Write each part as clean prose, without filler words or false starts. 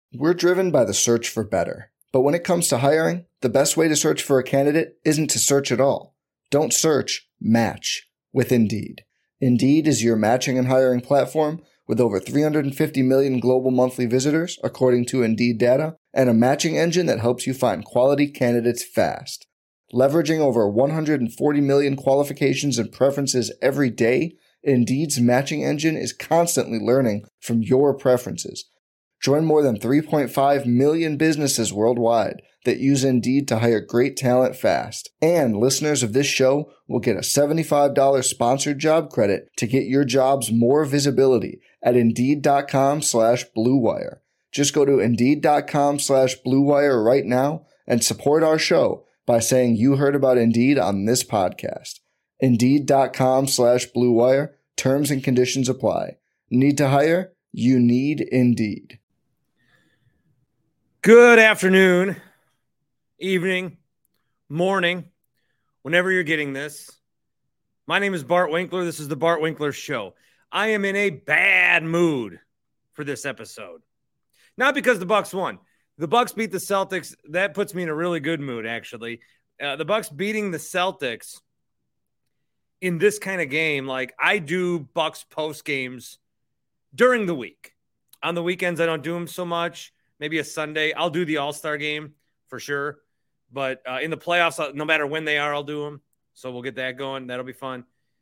We're driven by the search for better. But when it comes to hiring, the best way to search for a candidate isn't to search at all. Don't search, match with Indeed. Indeed is your matching and hiring platform with over 350 million global monthly visitors, according to Indeed data, and a matching engine that helps you find quality candidates fast. Leveraging over 140 million qualifications and preferences every day, Indeed's matching engine is constantly learning from your preferences. Join more than 3.5 million businesses worldwide that use Indeed to hire great talent fast. And listeners of this show will get a $75 sponsored job credit to get your jobs more visibility at Indeed.com/Blue Wire. Just go to Indeed.com/Blue Wire right now and support our show by saying you heard about Indeed on this podcast. Indeed.com/Blue Wire. Terms and conditions apply. Need to hire? You need Indeed. Good afternoon, evening, morning, whenever you're getting this. My name is Bart Winkler. This is the Bart Winkler Show. I am in a bad mood for this episode. Not because the Bucks won. The Bucks beat the Celtics. That puts me in a really good mood, actually. The Bucks beating the Celtics in this kind of game, like I do Bucks post games during the week. On the weekends, I don't do them so much. Maybe a Sunday. I'll do the All-Star game for sure. But in the playoffs, no matter when they are, I'll do them. So we'll get that going. That'll be fun.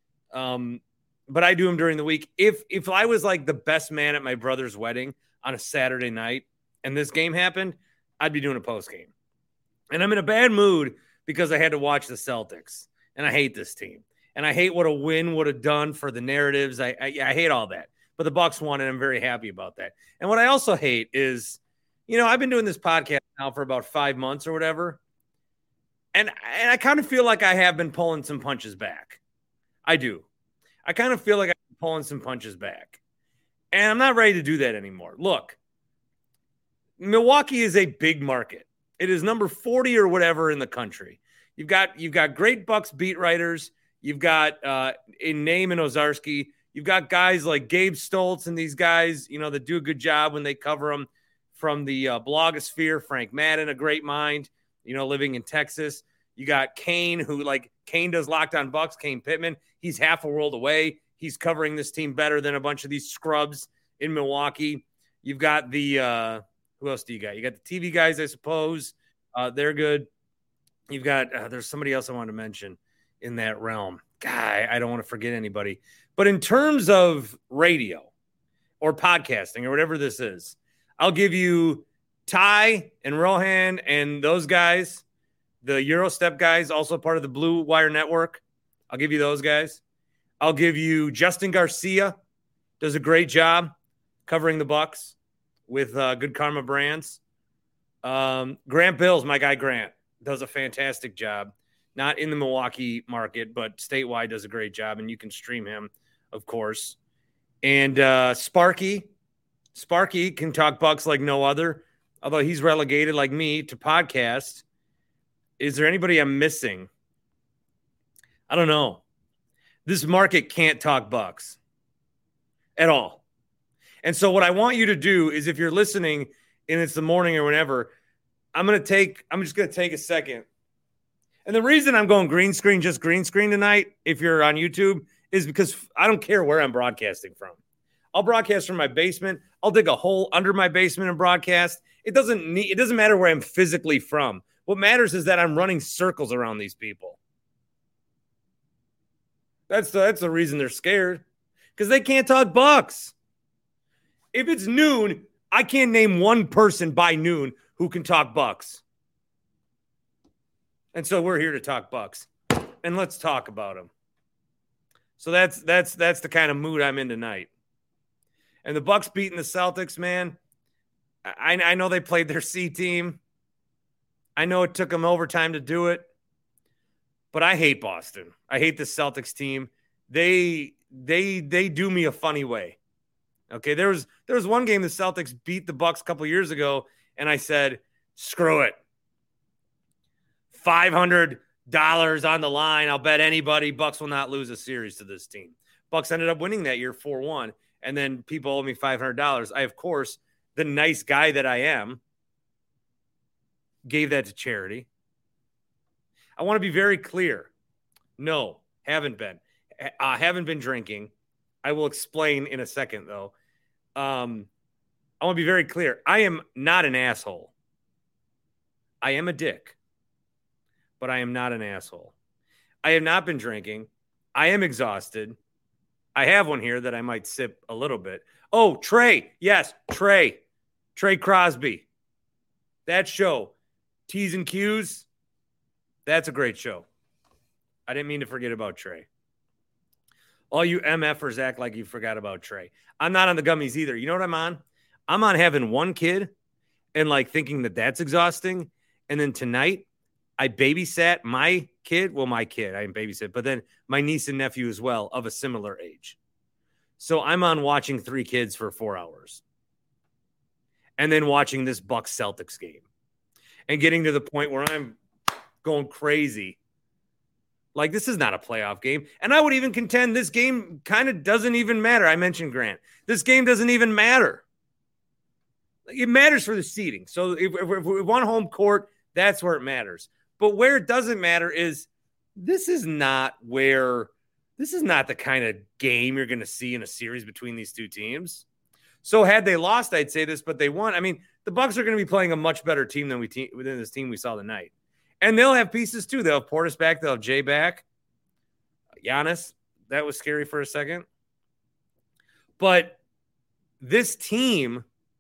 But I do them during the week. If I was like the best man at my brother's wedding on a Saturday night and this game happened, I'd be doing a post game. And I'm in a bad mood because I had to watch the Celtics. And I hate this team. And I hate what a win would have done for the narratives. I hate all that. But the Bucks won, and I'm very happy about that. And what I also hate is, I've been doing this podcast now for about 5 months or whatever. And I kind of feel like I have been pulling some punches back. I do. I kind of feel like I'm pulling some punches back. And I'm not ready to do that anymore. Look, Milwaukee is a big market. It is number 40 or whatever in the country. You've got great Bucks beat writers. You've got in Name and Ozarski. You've got guys like Gabe Stoltz and these guys, that do a good job when they cover them from the blogosphere. Frank Madden, a great mind, living in Texas. You got Kane, Kane does Locked On Bucks, Kane Pittman. He's half a world away. He's covering this team better than a bunch of these scrubs in Milwaukee. You've got the who else do you got? You got the TV guys, I suppose. They're good. You've got there's somebody else I wanted to mention in that realm. God, I don't want to forget anybody. But in terms of radio or podcasting or whatever this is, I'll give you Ty and Rohan and those guys, the Eurostep guys, also part of the Blue Wire Network. I'll give you those guys. I'll give you Justin Garcia, does a great job covering the Bucks with Good Karma Brands. Grant Bills, my guy Grant, does a fantastic job. Not in the Milwaukee market, but statewide does a great job, and you can stream him, of course. And Sparky can talk Bucks like no other, although he's relegated like me to podcast. Is there anybody I'm missing? I don't know. This market can't talk Bucks at all. And so what I want you to do is, if you're listening and it's the morning or whenever, I'm just going to take a second. And the reason I'm going green screen tonight, if you're on YouTube, is because I don't care where I'm broadcasting from. I'll broadcast from my basement. I'll dig a hole under my basement and broadcast. It doesn't matter where I'm physically from. What matters is that I'm running circles around these people. That's the reason they're scared, because they can't talk Bucks. If it's noon, I can't name one person by noon who can talk Bucks. And so we're here to talk Bucks, and let's talk about them. So that's the kind of mood I'm in tonight. And the Bucks beating the Celtics, man. I know they played their C team. I know it took them overtime to do it, but I hate Boston. I hate the Celtics team. They do me a funny way. Okay, there was one game the Celtics beat the Bucks a couple years ago, and I said, screw it. $500 on the line. I'll bet anybody Bucks will not lose a series to this team. Bucks ended up winning that year 4-1, and then people owe me $500. I, of course, the nice guy that I am, gave that to charity. I want to be very clear. No, haven't been. Haven't been drinking. I will explain in a second, though. I want to be very clear. I am not an asshole. I am a dick, but I am not an asshole. I have not been drinking. I am exhausted. I have one here that I might sip a little bit. Oh, Trey. Yes, Trey. Trey Crosby. That show, T's and Q's, that's a great show. I didn't mean to forget about Trey. All you MFers act like you forgot about Trey. I'm not on the gummies either. You know what I'm on? I'm on having one kid and like thinking that that's exhausting. And then tonight, I babysat my kid. Well, my kid, I didn't babysit, but then my niece and nephew as well of a similar age. So I'm on watching 3 kids for 4 hours. And then watching this Bucks Celtics game. And getting to the point where I'm going crazy. Like, this is not a playoff game. And I would even contend this game kind of doesn't even matter. I mentioned Grant. This game doesn't even matter. It matters for the seeding. So if we want home court, that's where it matters. But where it doesn't matter is this is not the kind of game you're going to see in a series between these two teams. So had they lost, I'd say this, but they won. I mean, the Bucks are going to be playing a much better team than within this team we saw tonight. And they'll have pieces too. They'll have Portis back. They'll have Jay back. Giannis, that was scary for a second. But this team,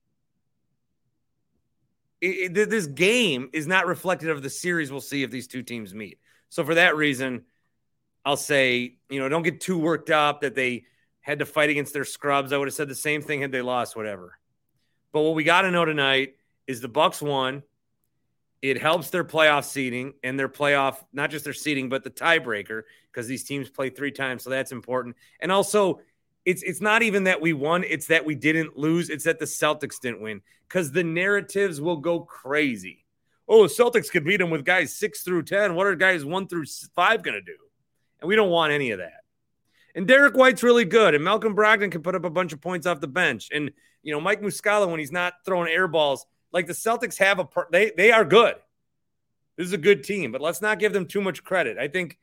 this game is not reflective of the series we'll see if these two teams meet. So for that reason, I'll say, don't get too worked up that they had to fight against their scrubs. I would have said the same thing had they lost, whatever. But what we got to know tonight is the Bucks won. It helps their playoff seeding and their playoff, not just their seeding, but the tiebreaker, because these teams play 3 times. So that's important. And also, it's not even that we won. It's that we didn't lose. It's that the Celtics didn't win, because the narratives will go crazy. Oh, the Celtics could beat them with guys 6 through 10. What are guys 1 through 5 going to do? And we don't want any of that. And Derek White's really good. And Malcolm Brogdon can put up a bunch of points off the bench. And, Mike Muscala, when he's not throwing air balls, like the Celtics have they are good. This is a good team, but let's not give them too much credit. I think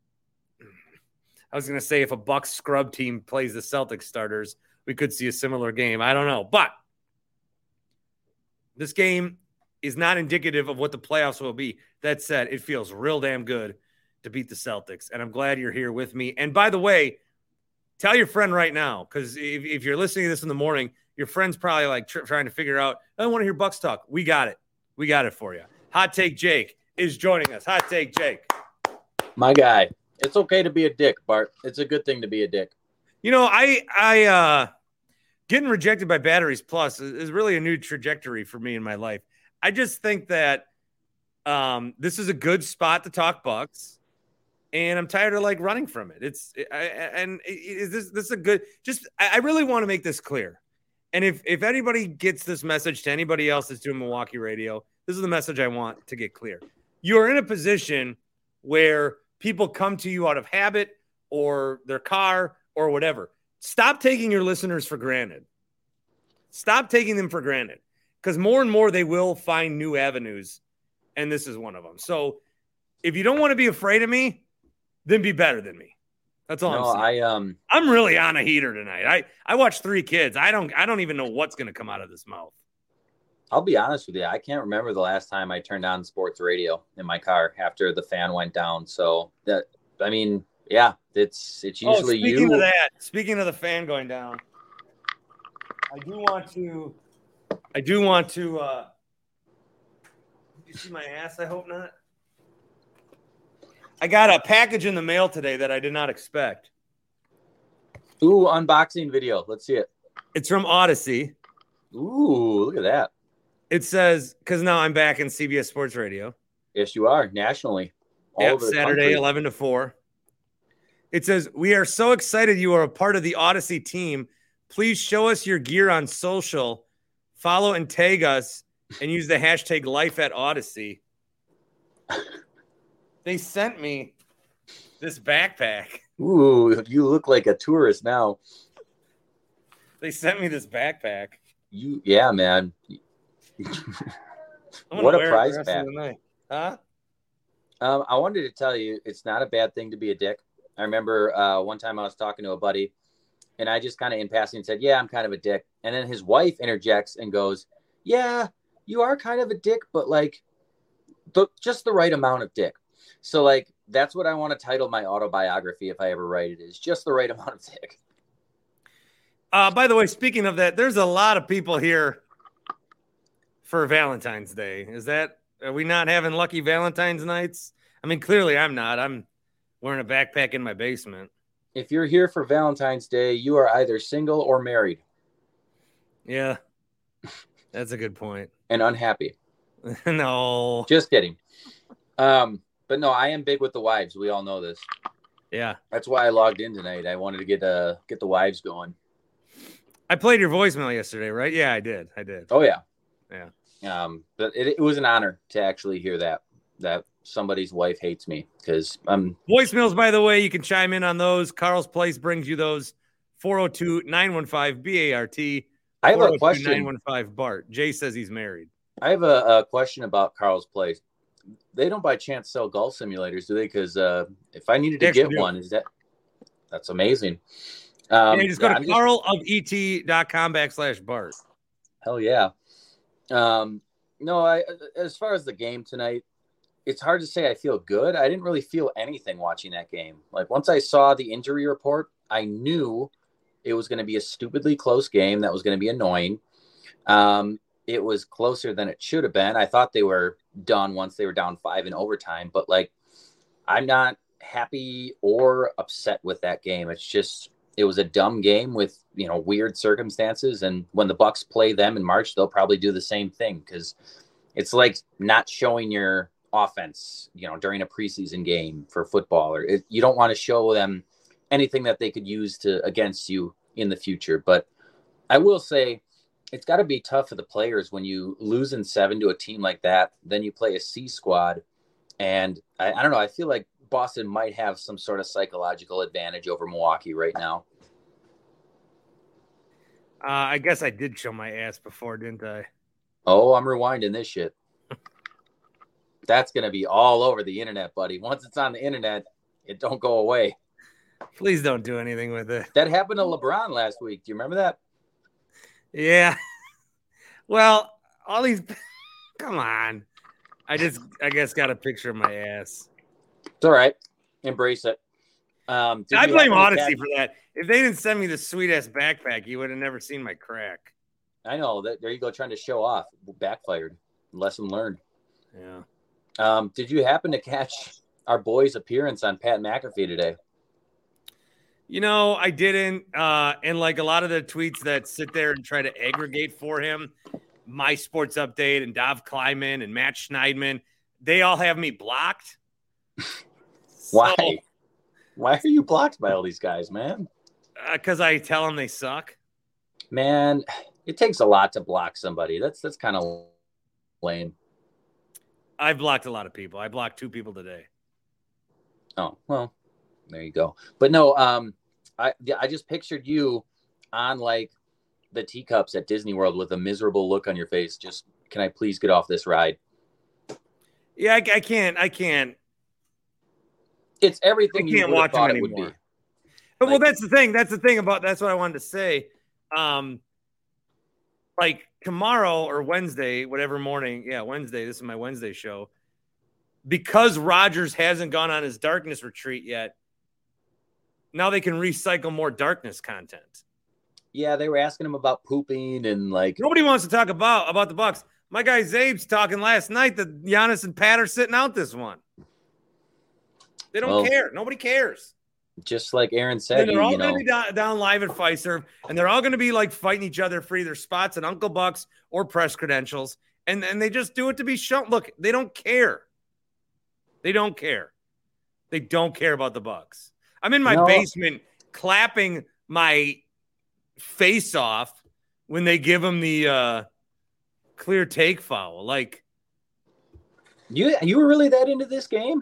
I was going to say if a Bucks scrub team plays the Celtics starters, we could see a similar game. I don't know. But this game is not indicative of what the playoffs will be. That said, it feels real damn good to beat the Celtics, and I'm glad you're here with me. And by the way, tell your friend right now, because if you're listening to this in the morning, your friend's probably like trying to figure out, I want to hear Bucks talk. We got it. We got it for you. Hot Take Jake is joining us. Hot Take Jake. My guy. It's okay to be a dick, Bart. It's a good thing to be a dick. I getting rejected by Batteries Plus is really a new trajectory for me in my life. I just think that this is a good spot to talk Bucks, and I'm tired of running from it. This is a good. I really want to make this clear. And if anybody gets this message to anybody else that's doing Milwaukee radio, this is the message I want to get clear. You're in a position where people come to you out of habit or their car or whatever. Stop taking your listeners for granted. Stop taking them for granted, because more and more they will find new avenues, and this is one of them. So if you don't want to be afraid of me, then be better than me. That's all I'm saying. I'm really on a heater tonight. I watched 3 kids. I don't even know what's going to come out of this mouth. I'll be honest with you. I can't remember the last time I turned on sports radio in my car after the fan went down. So it's usually you. Speaking of the fan going down, I do want to. Did you see my ass? I hope not. I got a package in the mail today that I did not expect. Ooh, unboxing video. Let's see it. It's from Odyssey. Ooh, look at that. It says, because now I'm back in CBS Sports Radio. Yes, you are, nationally. Saturday, 11 to 4. It says, we are so excited you are a part of the Odyssey team. Please show us your gear on social. Follow and tag us and use the hashtag #LifeAtOdyssey. They sent me this backpack. Ooh, you look like a tourist now. They sent me this backpack. Yeah, man. What a prize pack. Huh? I wanted to tell you, it's not a bad thing to be a dick. I remember one time I was talking to a buddy, and I just kind of in passing said, yeah, I'm kind of a dick. And then his wife interjects and goes, yeah, you are kind of a dick, but like just the right amount of dick. So like, that's what I want to title my autobiography if I ever write it, is just the right amount of dick. By the way, speaking of that, there's a lot of people here for Valentine's Day. Are we not having lucky Valentine's nights? I mean, clearly I'm not. I'm wearing a backpack in my basement. If you're here for Valentine's Day, you are either single or married. Yeah, that's a good point. And unhappy. No. Just kidding. But no, I am big with the wives. We all know this. Yeah. That's why I logged in tonight. I wanted to get the wives going. I played your voicemail yesterday, right? Yeah, I did. Oh, yeah. Yeah. But it was an honor to actually hear that somebody's wife hates me, because voicemails, by the way, you can chime in on those. Carl's Place brings you those. 402-915-BART. I have a question. 915-BART. Jay says he's married. I have a question about Carl's Place. They don't by chance sell golf simulators, do they? Because if I needed to get one, that's amazing. Just go to carlofet.com/Bart. Hell yeah. No, as far as the game tonight, it's hard to say I feel good. I didn't really feel anything watching that game. Like, once I saw the injury report, I knew it was going to be a stupidly close game that was going to be annoying. It was closer than it should have been. I thought they were done once they were down 5 in overtime, but like, I'm not happy or upset with that game. It's just, it was a dumb game with, weird circumstances. And when the Bucks play them in March, they'll probably do the same thing, because it's like not showing your offense, during a preseason game for football, or you don't want to show them anything that they could use against you in the future. But I will say, it's got to be tough for the players when you lose in 7 to a team like that. Then you play a C squad. And I don't know. I feel like Boston might have some sort of psychological advantage over Milwaukee right now. I guess I did show my ass before, didn't I? Oh, I'm rewinding this shit. That's going to be all over the internet, buddy. Once it's on the internet, it don't go away. Please don't do anything with it. That happened to LeBron last week. Do you remember that? Yeah. Well, all these – come on. I guess got a picture of my ass. It's all right. Embrace it. I blame Odyssey for that. If they didn't send me the sweet-ass backpack, you would have never seen my crack. I know. There you go, trying to show off. Backfired. Lesson learned. Yeah. Did you happen to catch our boy's appearance on Pat McAfee today? I didn't. And like a lot of the tweets that sit there and try to aggregate for him, My Sports Update and Dov Kleiman and Matt Schneidman, they all have me blocked. Why? Why are you blocked by all these guys, man? Because I tell them they suck. Man, it takes a lot to block somebody. That's kind of lame. I've blocked a lot of people. I blocked 2 people today. Oh, well, there you go. But no, I just pictured you on like the teacups at Disney World with a miserable look on your face. Just, can I please get off this ride? Yeah, I can't. It's everything you can't would have watch thought him it would anymore. be. But well, that's the thing. That's what I wanted to say. Like tomorrow or Wednesday, whatever morning. Yeah, Wednesday. This is my Wednesday show. Because Rodgers hasn't gone on his darkness retreat yet, now they can recycle more darkness content. Yeah, they were asking him about pooping and like nobody wants to talk about the Bucks. My guy Zabe's talking last night that Giannis and Pat are sitting out this one. They don't care. Nobody cares. Just like Aaron said, and they're all going to be down live at Fiserv, and they're all going to be like fighting each other for either spots at Uncle Buck's or press credentials, and they just do it to be shown. Look, they don't care. They don't care. They don't care about the Bucks. I'm in my basement clapping my face off when they give them the clear take foul. Like, you were really that into this game?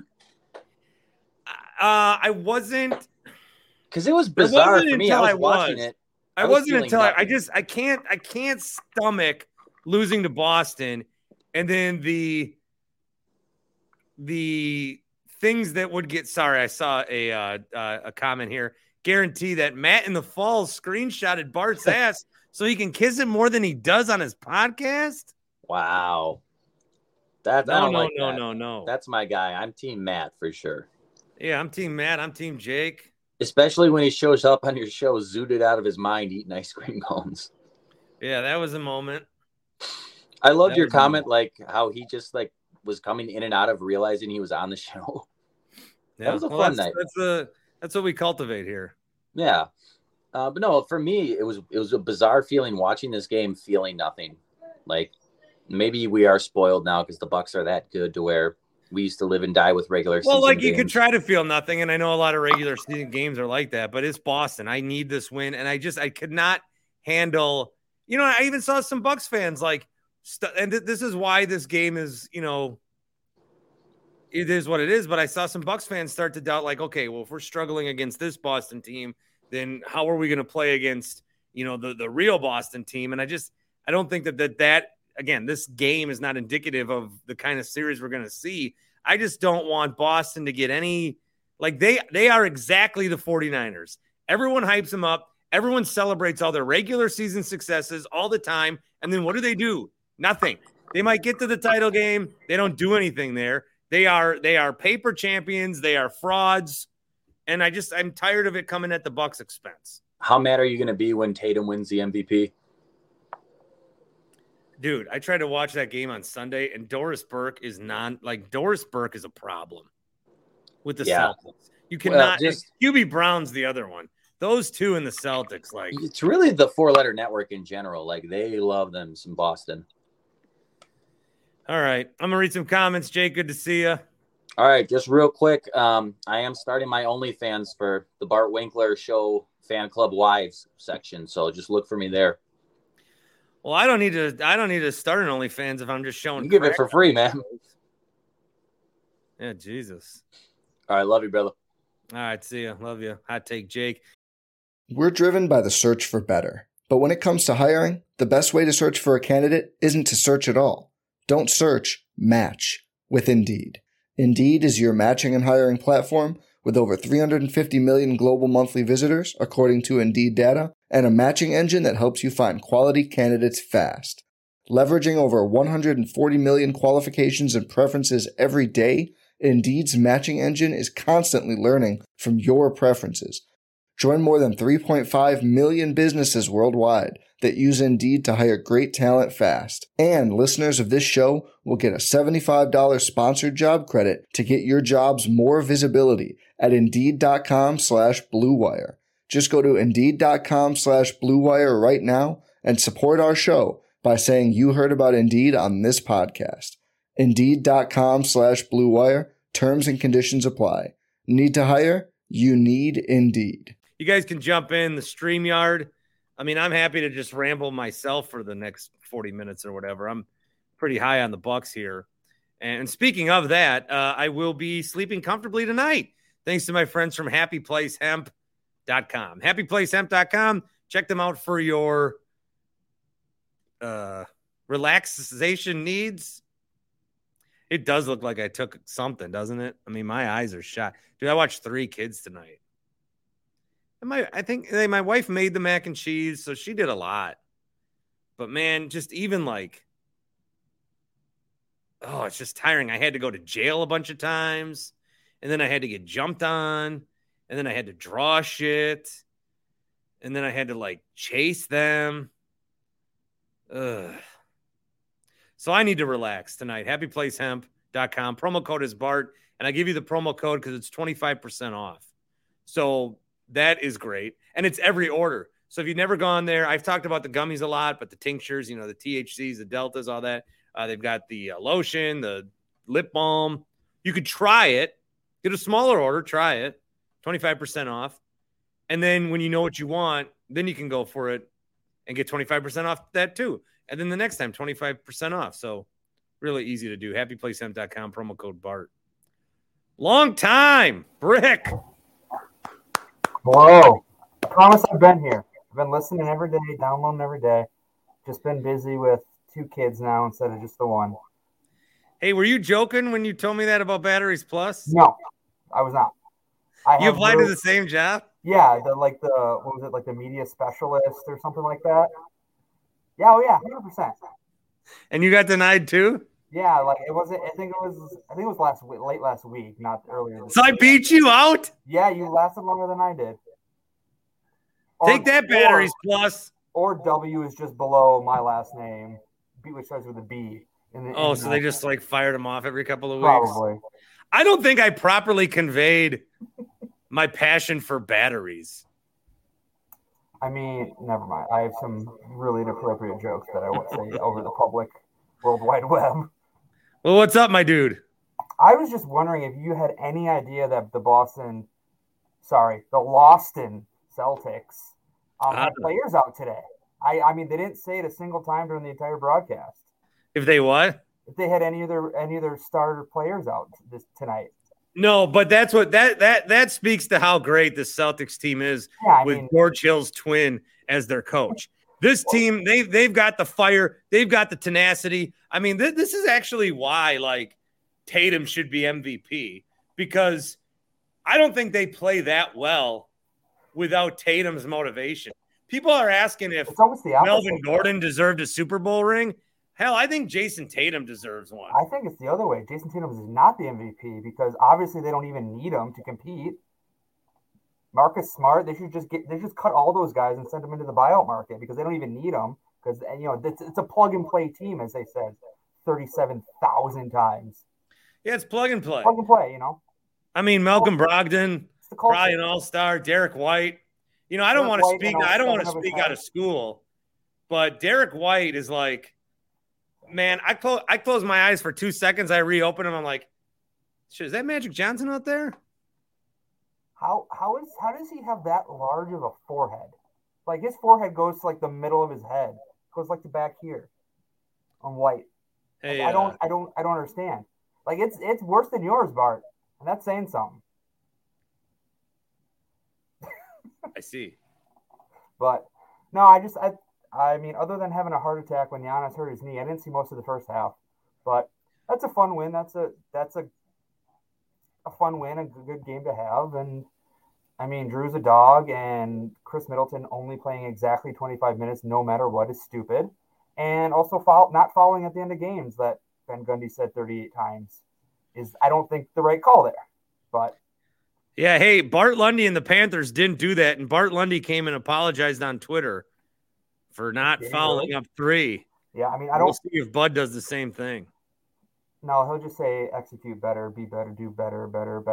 I wasn't, because it was bizarre for me. I was watching it, I wasn't until I can't stomach losing to Boston, and then the things that would get. Sorry, I saw a comment here. Guarantee that Matt in the Falls screenshotted Bart's ass so he can kiss it more than he does on his podcast. Wow. No. That's my guy. I'm Team Matt for sure. Yeah, I'm Team Matt. I'm Team Jake. Especially when he shows up on your show zooted out of his mind eating ice cream cones. Yeah, that was a moment. I loved your comment, like how he just like was coming in and out of realizing he was on the show. Yeah, that was a fun night. That's what we cultivate here. Yeah. But no, for me, it was a bizarre feeling watching this game, feeling nothing. Like maybe we are spoiled now because the Bucks are that good to where we used to live and die with regular season like games. You could try to feel nothing, and I know a lot of regular season games are like that, but it's Boston. I need this win, and I could not handle. I even saw some Bucks fans and this is why this game is, it is what it is. But I saw some Bucks fans start to doubt, like, okay, well, if we're struggling against this Boston team, then how are we going to play against, the real Boston team? And I don't think that again, this game is not indicative of the kind of series we're going to see. I just don't want Boston to get any, like they are exactly the 49ers. Everyone hypes them up. Everyone celebrates all their regular season successes all the time. And then what do? Nothing. They might get to the title game. They don't do anything there. They are paper champions. They are frauds. And I'm tired of it coming at the Bucks' expense. How mad are you going to be when Tatum wins the MVP? Dude, I tried to watch that game on Sunday, and Doris Burke is a problem with the Celtics. You cannot. QB Brown's the other one. Those two in the Celtics, it's really the four-letter network in general. Like they love them some Boston. All right, I'm gonna read some comments. Jake, good to see you. All right, just real quick. I am starting my OnlyFans for the Bart Winkler Show Fan Club Wives section, so just look for me there. Well, I don't need to start an OnlyFans if I'm just showing. You give it for free, man. Yeah, Jesus. All right, love you, brother. All right, see ya. Love you. Hot take, Jake. We're driven by the search for better. But when it comes to hiring, the best way to search for a candidate isn't to search at all. Don't search, match with Indeed. Indeed is your matching and hiring platform with over 350 million global monthly visitors, according to Indeed data, and a matching engine that helps you find quality candidates fast. Leveraging over 140 million qualifications and preferences every day, Indeed's matching engine is constantly learning from your preferences. Join more than 3.5 million businesses worldwide that use Indeed to hire great talent fast. And listeners of this show will get a $75 sponsored job credit to get your jobs more visibility at Indeed.com/Blue Wire. Just go to Indeed.com/Blue Wire right now and support our show by saying you heard about Indeed on this podcast. Indeed.com/Blue Wire. Terms and conditions apply. Need to hire? You need Indeed. You guys can jump in the StreamYard. I mean, I'm happy to just ramble myself for the next 40 minutes or whatever. I'm pretty high on the Bucks here. And speaking of that, I will be sleeping comfortably tonight, thanks to my friends from HappyPlaceHemp.com. HappyPlaceHemp.com. Check them out for your relaxation needs. It does look like I took something, doesn't it? I mean, my eyes are shot. Dude, I watched 3 kids tonight. And I think my wife made the mac and cheese, so she did a lot. But, man, just even it's just tiring. I had to go to jail a bunch of times, and then I had to get jumped on, and then I had to draw shit, and then I had to, chase them. Ugh. So I need to relax tonight. HappyPlaceHemp.com. Promo code is Bart, and I give you the promo code because it's 25% off. So that is great. And it's every order. So if you've never gone there, I've talked about the gummies a lot, but the tinctures, the THCs, the deltas, all that. They've got the lotion, the lip balm. You could try it. Get a smaller order. Try it. 25% off. And then when you know what you want, then you can go for it and get 25% off that too. And then the next time, 25% off. So really easy to do. HappyPlaceHemp.com, promo code BART. Long time, Brick. Whoa. I promise I've been here. I've been listening every day, downloading every day. Just been busy with 2 kids now instead of just the one. Hey, were you joking when you told me that about Batteries Plus? No, I was not. You applied to the same job? Yeah, what was it, like the media specialist or something like that? Yeah, oh yeah, 100%. And you got denied too? Yeah, like it wasn't. I think it was late last week, not earlier. So I beat you out? Yeah, you lasted longer than I did. Take that, Batteries Plus. Or W is just below my last name, which starts with a B. So they just like fired him off every couple of weeks? Probably. I don't think I properly conveyed my passion for batteries. I mean, never mind. I have some really inappropriate jokes that I won't say over the public World Wide Web. Well, what's up, my dude? I was just wondering if you had any idea that the Lawston Celtics had players out today. I mean, they didn't say it a single time during the entire broadcast. If they what? If they had any of their starter players out tonight. No, but that's what that speaks to how great the Celtics team is with George Hill's twin as their coach. This team, they've got the fire, they've got the tenacity. I mean, this is actually why like Tatum should be MVP, because I don't think they play that well without Tatum's motivation. People are asking if Melvin Gordon deserved a Super Bowl ring. Hell, I think Jason Tatum deserves one. I think it's the other way. Jason Tatum is not the MVP because obviously they don't even need him to compete. Marcus Smart, they should just cut all those guys and send them into the buyout market because they don't even need them because it's a plug and play team, as they said 37,000 times. Yeah, it's plug and play. Plug and play, I mean, Malcolm Brogdon, probably an all-star. Derek White. I don't want to speak. I don't want to speak out of school, but Derek White is like. Man, I close my eyes for 2 seconds. I reopen them. I'm like, shit, is that Magic Johnson out there? How does he have that large of a forehead? Like his forehead goes to like the middle of his head, goes like to back here on White. Hey, I don't understand. Like it's worse than yours, Bart, and that's saying something. I see. But no, I mean, other than having a heart attack when Giannis hurt his knee, I didn't see most of the first half. But that's a fun win. That's a fun win, a good game to have. And I mean, Drew's a dog, and Chris Middleton only playing exactly 25 minutes, no matter what, is stupid. And also not fouling at the end of games that Ben Gundy said 38 times is, I don't think, the right call there. But yeah, hey, Bart Lundy and the Panthers didn't do that, and Bart Lundy came and apologized on Twitter for not fouling up 3. Yeah, I mean, we'll see if Bud does the same thing. No, he'll just say execute better, be better, do better.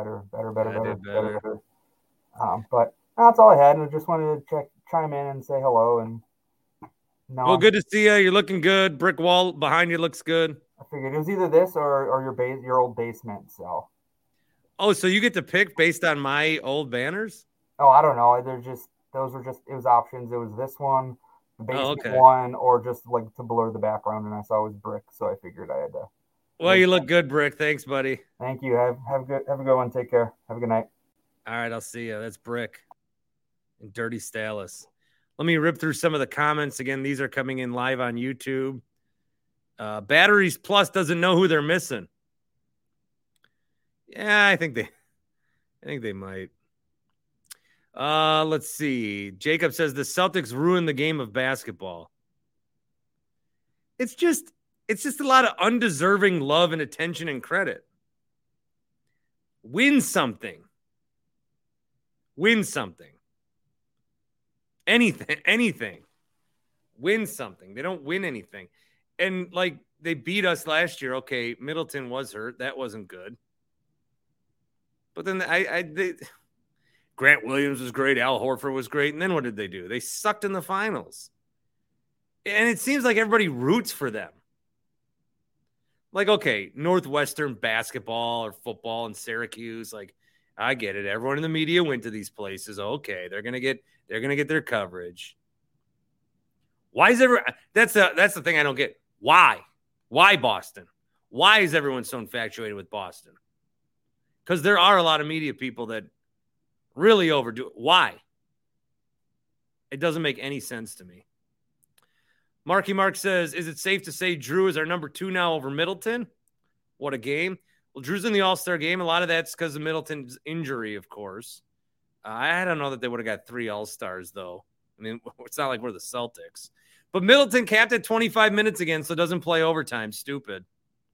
But that's all I had, and I just wanted to chime in and say hello. And well, good to see you. You're looking good. Brick wall behind you looks good. I figured it was either this or your old basement. So. Oh, so you get to pick based on my old banners? Oh, I don't know. It was options. It was this one. Basement one, or just like to blur the background, and I saw it was Brick, so I figured I had to. Well, you look good, Brick. Thanks, buddy. Thank you. Have a good one. Take care. Have a good night. All right, I'll see you. That's Brick and Dirty Stalis. Let me rip through some of the comments again. These are coming in live on YouTube. Batteries Plus doesn't know who they're missing. Yeah, I think they might. Let's see. Jacob says the Celtics ruined the game of basketball. It's just a lot of undeserving love and attention and credit. Win something. Anything. Win something. They don't win anything. And like they beat us last year. Okay, Middleton was hurt. That wasn't good. But then Grant Williams was great. Al Horford was great. And then what did they do? They sucked in the finals. And it seems like everybody roots for them. Like, okay, Northwestern basketball or football in Syracuse. Like, I get it. Everyone in the media went to these places. Okay, they're gonna get their coverage. Why is that's the thing I don't get. Why? Why Boston? Why is everyone so infatuated with Boston? Because there are a lot of media people that really overdo it. Why? It doesn't make any sense to me. Marky Mark says, is it safe to say Drew is our number 2 now over Middleton? What a game. Well, Drew's in the All-Star game. A lot of that's because of Middleton's injury, of course. I don't know that they would have got 3 All-Stars, though. I mean, it's not like we're the Celtics. But Middleton capped at 25 minutes again, so doesn't play overtime. Stupid.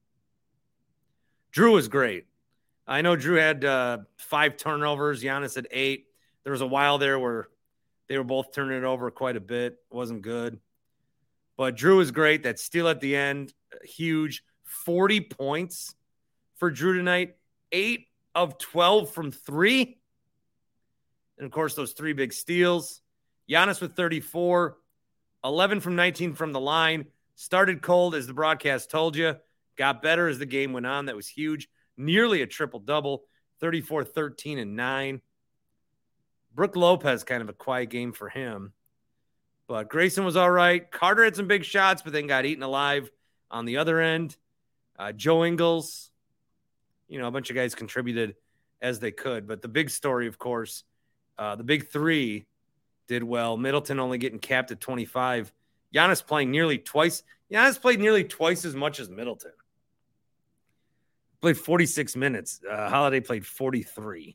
Drew was great. I know Drew had 5 turnovers. Giannis had 8. There was a while there where they were both turning it over quite a bit. It wasn't good. But Drew was great. That steal at the end, huge. 40 points for Drew tonight. 8 of 12 from 3. And, of course, those 3 big steals. Giannis with 34. 11 from 19 from the line. Started cold, as the broadcast told you. Got better as the game went on. That was huge. Nearly a triple-double. 34, 13, and 9. Brook Lopez, kind of a quiet game for him. But Grayson was all right. Carter had some big shots, but then got eaten alive on the other end. Joe Ingles, a bunch of guys contributed as they could. But the big story, of course, the big 3 did well. Middleton only getting capped at 25. Giannis playing nearly twice. Giannis played nearly twice as much as Middleton. Played 46 minutes. Holiday played 43.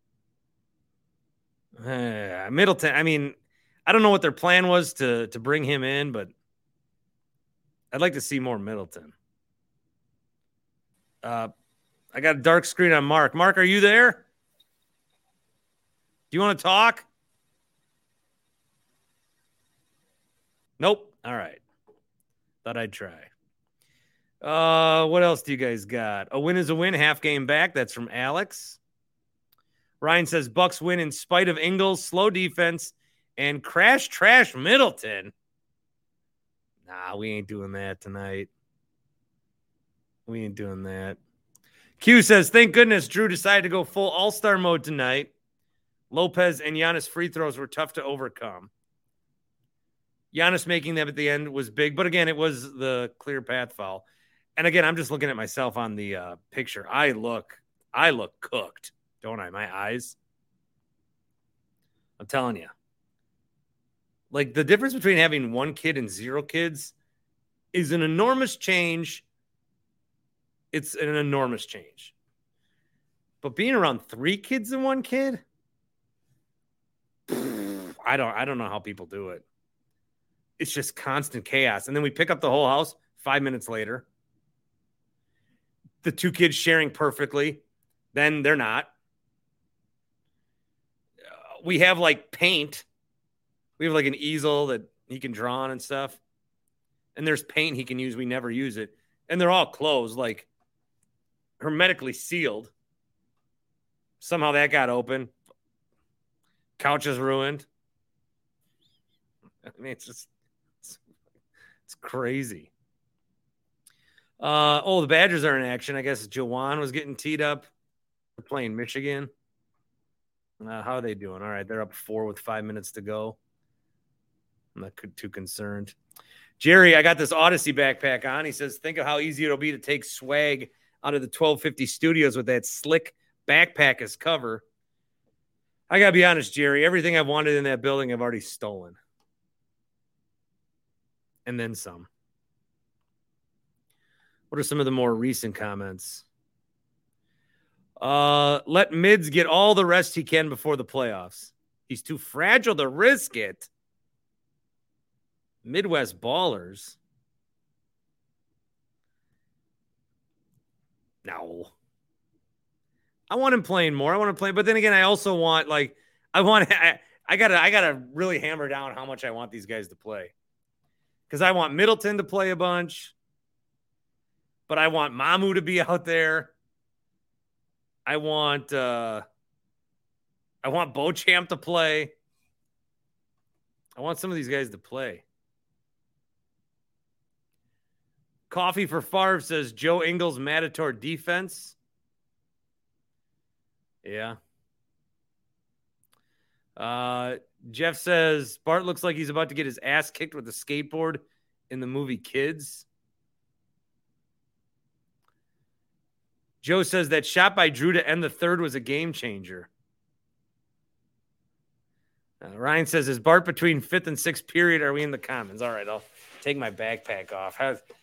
Middleton, I mean, I don't know what their plan was to bring him in, but I'd like to see more Middleton. I got a dark screen on Mark. Mark, are you there? Do you want to talk? Nope. All right. Thought I'd try. What else do you guys got? A win is a win. Half game back. That's from Alex. Ryan says Bucks win in spite of Ingles, slow defense, and crash trash Middleton. Nah, we ain't doing that tonight. We ain't doing that. Q says, thank goodness Drew decided to go full all-star mode tonight. Lopez and Giannis free throws were tough to overcome. Giannis making them at the end was big, but again, it was the clear path foul. And again, I'm just looking at myself on the picture. I look cooked, don't I? My eyes. I'm telling you. Like, the difference between having 1 kid and 0 kids is an enormous change. It's an enormous change. But being around 3 kids and 1 kid, I don't know how people do it. It's just constant chaos. And then we pick up the whole house 5 minutes later. The 2 kids sharing perfectly. Then they're not. We have like paint. We have like an easel that he can draw on and stuff. And there's paint he can use. We never use it. And they're all closed, like hermetically sealed. Somehow that got open. Couch is ruined. I mean, it's crazy. The Badgers are in action. I guess Jawan was getting teed up. They're playing Michigan. How are they doing? All right, they're up 4 with 5 minutes to go. I'm not too concerned. Jerry, I got this Odyssey backpack on. He says, think of how easy it'll be to take swag out of the 1250 studios with that slick backpack as cover. I got to be honest, Jerry, everything I've wanted in that building I've already stolen. And then some. What are some of the more recent comments? Let Mids get all the rest he can before the playoffs. He's too fragile to risk it. Midwest Ballers. No. I want him playing more. I want him playing, but then again, I also want I gotta really hammer down how much I want these guys to play. Because I want Middleton to play a bunch, but I want Mamu to be out there. I want Beauchamp to play. I want some of these guys to play. Coffee for Favre says Joe Ingles Matador defense. Yeah. Jeff says Bart looks like he's about to get his ass kicked with a skateboard in the movie Kids. Joe says that shot by Drew to end the third was a game changer. Ryan says, is Bart between 5th and 6th period? Are we in the comments? All right, I'll take my backpack off.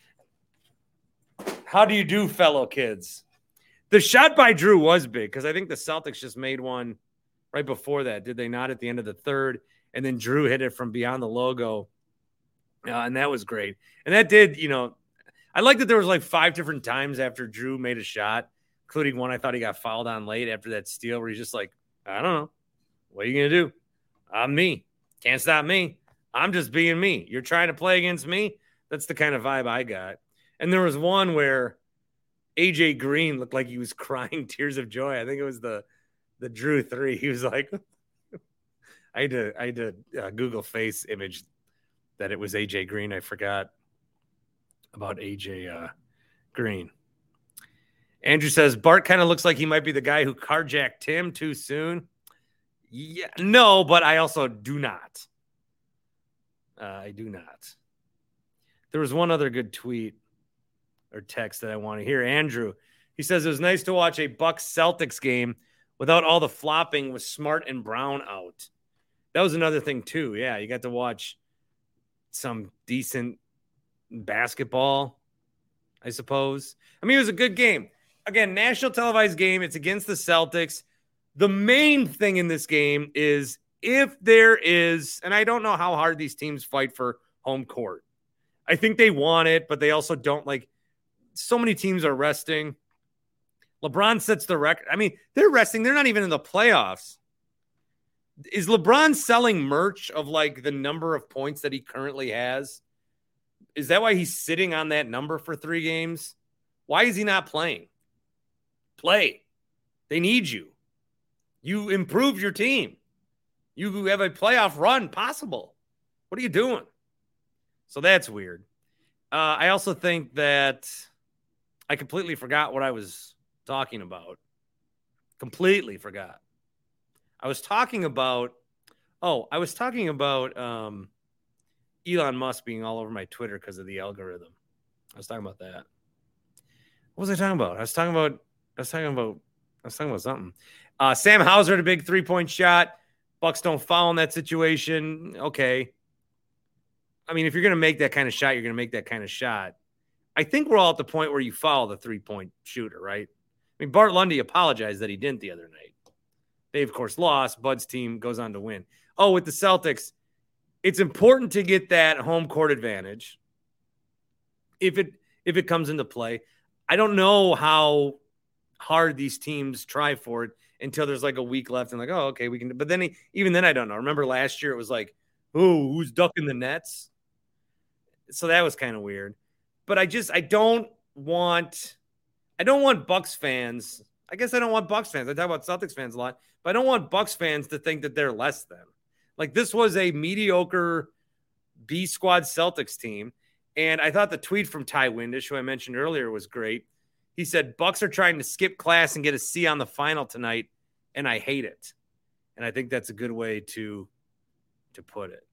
How do you do, fellow kids? The shot by Drew was big because I think the Celtics just made one right before that. Did they not at the end of the third? And then Drew hit it from beyond the logo. And that was great. And that did, I like that there was like 5 different times after Drew made a shot, including one I thought he got fouled on late after that steal where he's just like, I don't know. What are you going to do? I'm me. Can't stop me. I'm just being me. You're trying to play against me? That's the kind of vibe I got. And there was one where AJ Green looked like he was crying tears of joy. I think it was the Drew 3. He was like, I had to Google face image that it was AJ Green. I forgot about AJ Green. Andrew says, Bart kind of looks like he might be the guy who carjacked Tim too soon. Yeah, no, but I also do not. I do not. There was one other good tweet or text that I want to hear. Andrew, he says, it was nice to watch a Bucks Celtics game without all the flopping with Smart and Brown out. That was another thing too. Yeah, you got to watch some decent basketball, I suppose. I mean, it was a good game. Again, national televised game. It's against the Celtics. The main thing in this game is if there is, and I don't know how hard these teams fight for home court. I think they want it, but they also don't. Like, so many teams are resting. LeBron sets the record. I mean, they're resting. They're not even in the playoffs. Is LeBron selling merch of like the number of points that he currently has? Is that why he's sitting on that number for 3 games? Why is he not playing? Play. They need you. You improved your team. You have a playoff run possible. What are you doing? So that's weird. I also think that I completely forgot what I was talking about. Completely forgot. I was talking about Elon Musk being all over my Twitter because of the algorithm. I was talking about that. What was I talking about? I was talking about something. Sam Hauser had a big 3-point shot. Bucks don't foul in that situation. Okay. I mean, if you're going to make that kind of shot, you're going to make that kind of shot. I think we're all at the point where you foul the 3-point shooter, right? I mean, Bart Lundy apologized that he didn't the other night. They, of course, lost. Bud's team goes on to win. Oh, with the Celtics, it's important to get that home court advantage if it comes into play. I don't know how hard these teams try for it until there's like a week left and like, oh, okay, we can. But then even then, I don't know. Remember last year it was like, oh, who's ducking the nets? So that was kind of weird. But I don't want Bucks fans. I guess I don't want Bucks fans. I talk about Celtics fans a lot, but I don't want Bucks fans to think that they're less than. Like, this was a mediocre B squad Celtics team. And I thought the tweet from Ty Windish, who I mentioned earlier, was great. He said, Bucks are trying to skip class and get a C on the final tonight, and I hate it. And I think that's a good way to put it.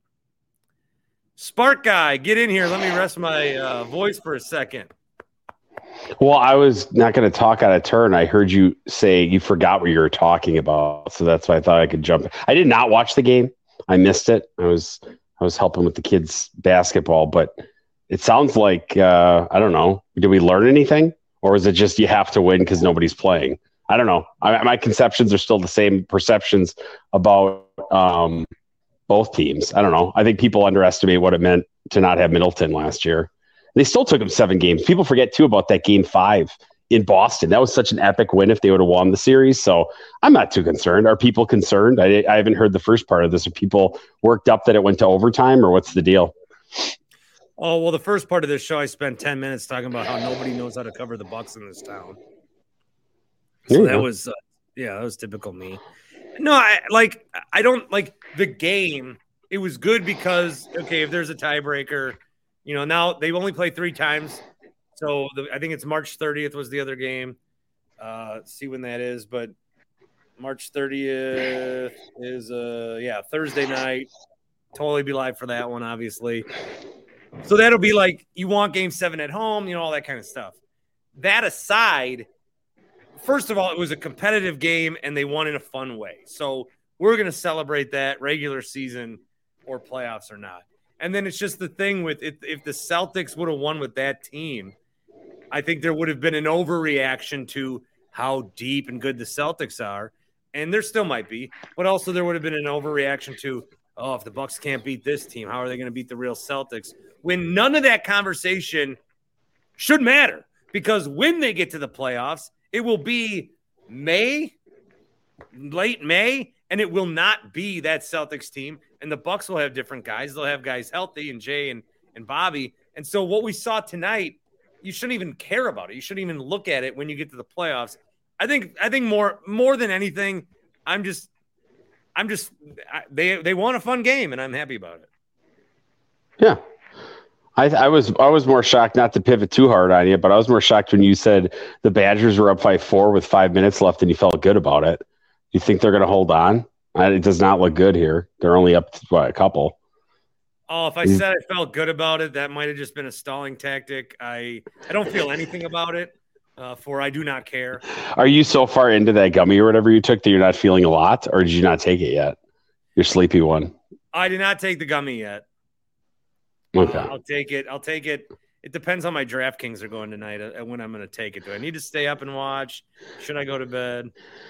Spark Guy, get in here. Let me rest my voice for a second. Well, I was not going to talk out of turn. I heard you say you forgot what you were talking about, so that's why I thought I could jump. I did not watch the game. I missed it. I was helping with the kids' basketball, but it sounds like I don't know. Did we learn anything, or is it just you have to win because nobody's playing? I don't know. My conceptions are still the same perceptions about both teams. I don't know. I think people underestimate what it meant to not have Middleton last year. They still took him 7 games. People forget, too, about that game 5 in Boston. That was such an epic win if they would have won the series. So I'm not too concerned. Are people concerned? I haven't heard the first part of this. Are people worked up that it went to overtime, or what's the deal? Oh, well, the first part of this show, I spent 10 minutes talking about how nobody knows how to cover the Bucks in this town. So that was, that was typical me. No, I don't like the game. It was good because, okay, if there's a tiebreaker, now they've only played 3 times. So I think it's March 30th was the other game. See when that is. But March 30th is, Thursday night. Totally be live for that one, obviously. So that'll be like you want game 7 at home, all that kind of stuff. That aside, first of all, it was a competitive game and they won in a fun way. So we're going to celebrate that regular season or playoffs or not. And then it's just the thing with if the Celtics would have won with that team, I think there would have been an overreaction to how deep and good the Celtics are. And there still might be, but also there would have been an overreaction to, oh, if the Bucks can't beat this team, how are they going to beat the real Celtics? When none of that conversation should matter, because when they get to the playoffs, it will be late May, and it will not be that Celtics team. And the Bucks will have different guys. They'll have guys healthy, and Jay and Bobby. And so what we saw tonight, you shouldn't even care about it. You shouldn't even look at it when you get to the playoffs. I think more than anything, they won a fun game, and I'm happy about it. Yeah. I was more shocked, not to pivot too hard on you, but I was more shocked when you said the Badgers were up 5-4 with 5 minutes left and you felt good about it. You think they're going to hold on? It does not look good here. They're only up a couple. Oh, if I said I felt good about it, that might have just been a stalling tactic. I don't feel anything about it, for I do not care. Are you so far into that gummy or whatever you took that you're not feeling a lot, or did you not take it yet? Your sleepy one. I did not take the gummy yet. Okay. I'll take it. It depends how my DraftKings are going tonight and when I'm going to take it. Do I need to stay up and watch? Should I go to bed?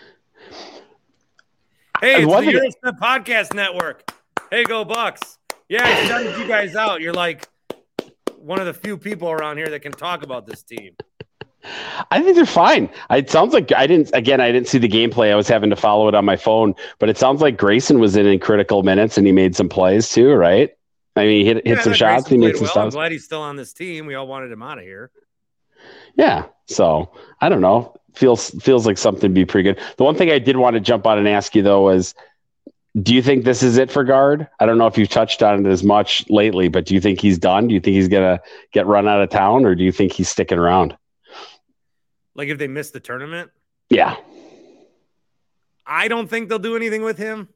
Hey, it's the Eurostep Podcast Network. Hey, go Bucks. Yeah, I shouted you guys out. You're like one of the few people around here that can talk about this team. I think they're fine. It sounds like I didn't see the gameplay. I was having to follow it on my phone, but it sounds like Grayson was in critical minutes and he made some plays too, right? I mean, he hit some shots. He made some stuff. I'm glad he's still on this team. We all wanted him out of here. Yeah. So I don't know. Feels like something to be pretty good. The one thing I did want to jump on and ask you though was, do you think this is it for Guard? I don't know if you've touched on it as much lately, but do you think he's done? Do you think he's gonna get run out of town, or do you think he's sticking around? Like if they miss the tournament? Yeah. I don't think they'll do anything with him.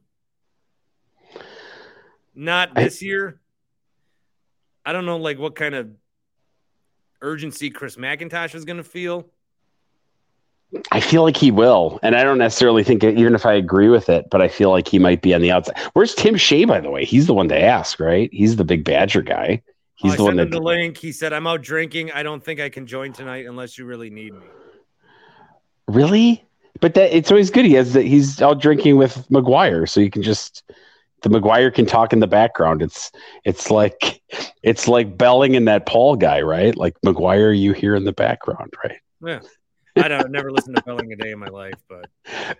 Not this year. I don't know like what kind of urgency Chris McIntosh is going to feel. I feel like he will, and I don't necessarily think, even if I agree with it, but I feel like he might be on the outside. Where's Tim Shea, by the way? He's the one to ask, right? He's the big Badger guy. He's the one that the link. He said, "I'm out drinking. I don't think I can join tonight unless you really need me." Really? But it's always good. He's out drinking with McGuire, so you can the McGuire can talk in the background. It's like Belling and that Paul guy, right? Like McGuire, you hear in the background, right? Yeah. I've never listened to Belling a day in my life, but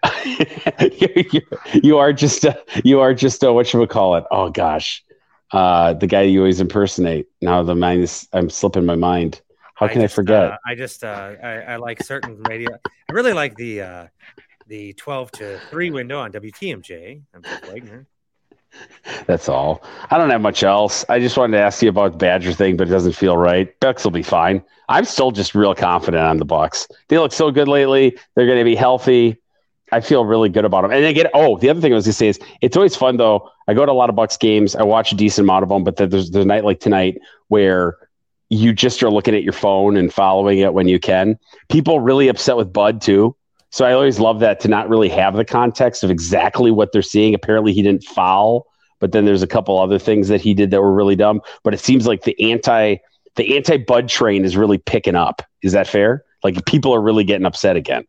you are just whatchamacallit. Oh gosh. The guy you always impersonate. Now I'm slipping my mind. How can I forget? I like certain radio. I really like the 12 to 3 window on WTMJ. I'm just Wagner. That's all. I don't have much else. I just wanted to ask you about the Badger thing, but it doesn't feel right. Bucks will be fine. I'm still just real confident on the Bucks. They look so good lately. They're going to be healthy. I feel really good about them. And again, the other thing I was going to say is it's always fun though. I go to a lot of Bucks games. I watch a decent amount of them, but there's a night like tonight where you just are looking at your phone and following it when you can. People really upset with Bud too. So I always love that, to not really have the context of exactly what they're seeing. Apparently he didn't foul, but then there's a couple other things that he did that were really dumb. But it seems like the anti-Bud train is really picking up. Is that fair? Like people are really getting upset again.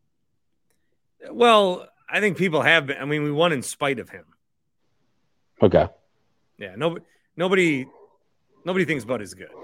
Well, I think people have been. I mean, we won in spite of him. Okay. Yeah. Nobody thinks Bud is good.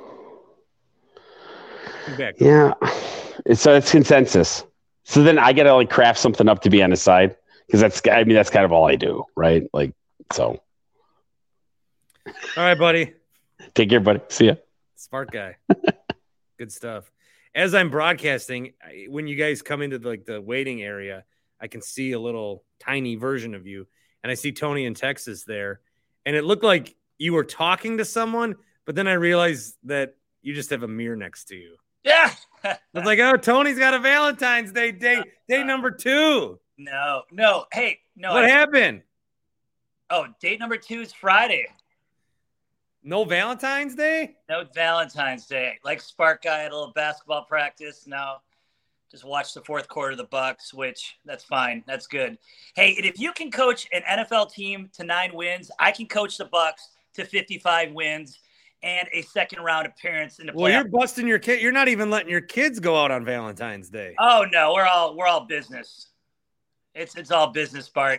Yeah. So it's consensus. So then I got to like craft something up to be on his side, because that's kind of all I do, right? Like, so. All right, buddy. Take care, buddy. See ya. Smart guy. Good stuff. As I'm broadcasting, when you guys come into the waiting area, I can see a little tiny version of you, and I see Tony in Texas there, and it looked like you were talking to someone, but then I realized that you just have a mirror next to you. Yeah. I was like, oh, Tony's got a Valentine's Day date number 2. No. Hey, no. What happened? Oh, date number 2 is Friday. No Valentine's Day? No Valentine's Day. Like Spark guy at a little basketball practice. No, Just watch the fourth quarter of the Bucks, which that's fine. That's good. Hey, and if you can coach an NFL team to 9 wins, I can coach the Bucks to 55 wins and a second round appearance in the playoffs. Well, you're busting your kid. You're not even letting your kids go out on Valentine's Day. Oh no, we're all business. It's all business, Bart.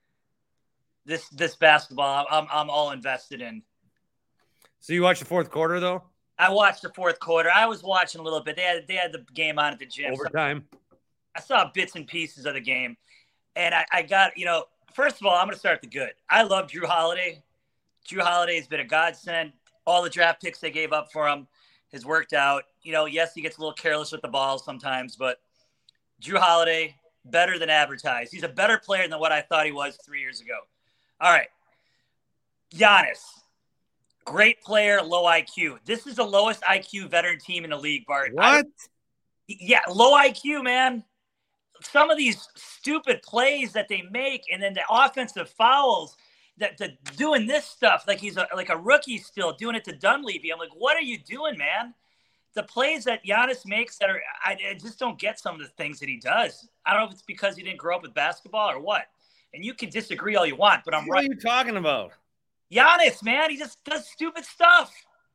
This basketball, I'm all invested in. So you watched the fourth quarter though? I watched the fourth quarter. I was watching a little bit. They had the game on at the gym. Overtime. I saw bits and pieces of the game, and I got, first of all, I'm going to start with the good. I love Drew Holiday. Drew Holiday has been a godsend. All the draft picks they gave up for him has worked out. Yes, he gets a little careless with the ball sometimes, but Drew Holiday, better than advertised. He's a better player than what I thought he was 3 years ago. All right. Giannis. Great player, low IQ. This is the lowest IQ veteran team in the league, Bart. What? Yeah, low IQ, man. Some of these stupid plays that they make, and then the offensive fouls, that doing this stuff like he's like a rookie still, doing it to Dunleavy. I'm like, what are you doing, man? The plays that Giannis makes I just don't get some of the things that he does. I don't know if it's because he didn't grow up with basketball or what. And you can disagree all you want, but I'm right. What are you talking about? Giannis, man, he just does stupid stuff.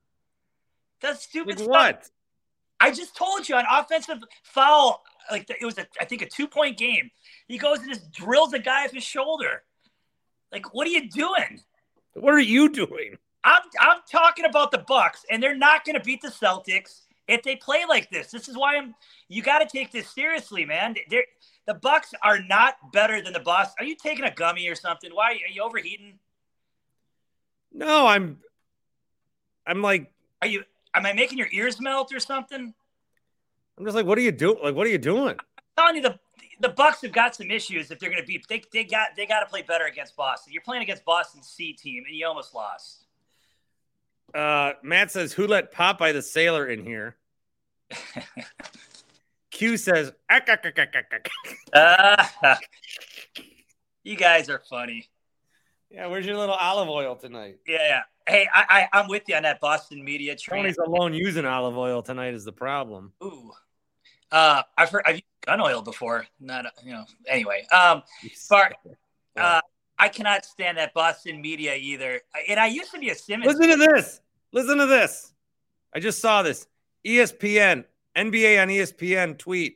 Does stupid Like stuff. What? I just told you, an offensive foul, it was, I think, a 2-point game. He goes and just drills a guy off his shoulder. Like, what are you doing? What are you doing? I'm talking about the Bucks, and they're not going to beat the Celtics if they play like this. This is why you got to take this seriously, man. The Bucks are not better than the Boston. Are you taking a gummy or something? Why are you overheating? No, I'm like, am I making your ears melt or something? I'm just like, what are you doing? Like, what are you doing? I'm telling you, the Bucks have got some issues if they're going to beat. They got to play better against Boston. You're playing against Boston's C team, and you almost lost. Matt says, who let Popeye the Sailor in here? Q says, you guys are funny. Yeah, where's your little olive oil tonight? Yeah. Hey, I'm with you on that Boston media train. Tony's alone using olive oil tonight is the problem. Ooh. I've used gun oil before. Not, anyway. Bart, I cannot stand that Boston media either. And I used to be a Simmons. Listen to this. I just saw this. ESPN, NBA on ESPN tweet.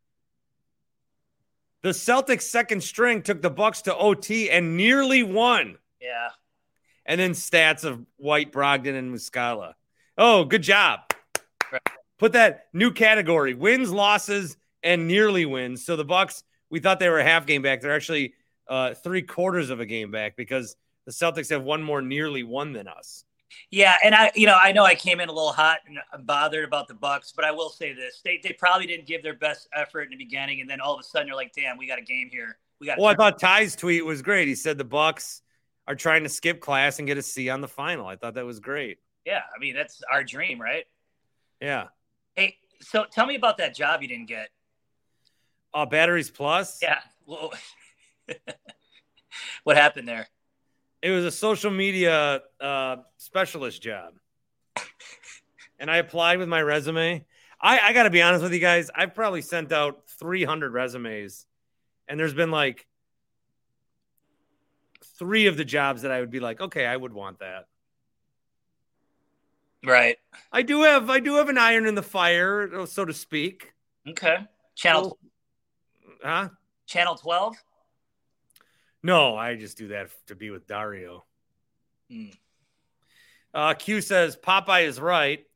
The Celtics' second string took the Bucks to OT and nearly won. Yeah. And then stats of White, Brogdon, and Muscala. Oh, good job. Right. Put that new category, wins, losses, and nearly wins. So the Bucks, we thought they were a half game back. They're actually 3/4 of a game back because the Celtics have one more nearly won than us. Yeah, and I know I came in a little hot and bothered about the Bucks, but I will say this: they probably didn't give their best effort in the beginning, and then all of a sudden you're like, "Damn, we got a game here." I thought Ty's tweet was great. He said the Bucks are trying to skip class and get a C on the final. I thought that was great. Yeah, I mean that's our dream, right? Yeah. Hey, so tell me about that job you didn't get. Batteries Plus. Yeah. Well, what happened there? It was a social media specialist job. And I applied with my resume. I got to be honest with you guys. I've probably sent out 300 resumes. And there's been like 3 of the jobs that I would be like, okay, I would want that. Right. I do have an iron in the fire, so to speak. Okay. Channel 12? No, I just do that to be with Dario. Q says Popeye is right.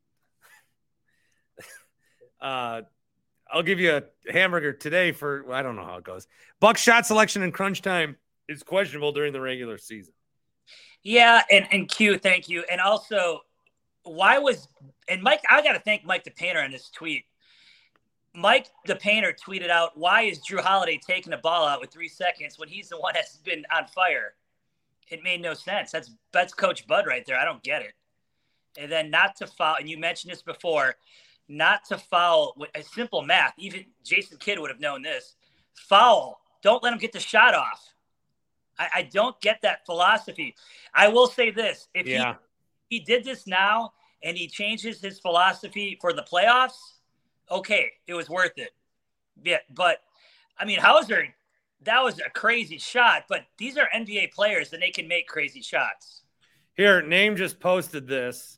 I'll give you a hamburger today for, I don't know how it goes. Buck shot selection in crunch time is questionable during the regular season. Yeah, and Q, thank you. And also, Mike, I got to thank Mike the Painter on this tweet. Mike the Painter tweeted out, why is Drew Holiday taking the ball out with 3 seconds when he's the one that's been on fire? It made no sense. That's Coach Bud right there. I don't get it. And then not to foul, and you mentioned this before, not to foul with a simple math. Even Jason Kidd would have known this. Foul. Don't let him get the shot off. I don't get that philosophy. I will say this. If he did this now and he changes his philosophy for the playoffs, okay, it was worth it. Yeah, but I mean, Hauser, that was a crazy shot, but these are NBA players and they can make crazy shots. Here, Name just posted this.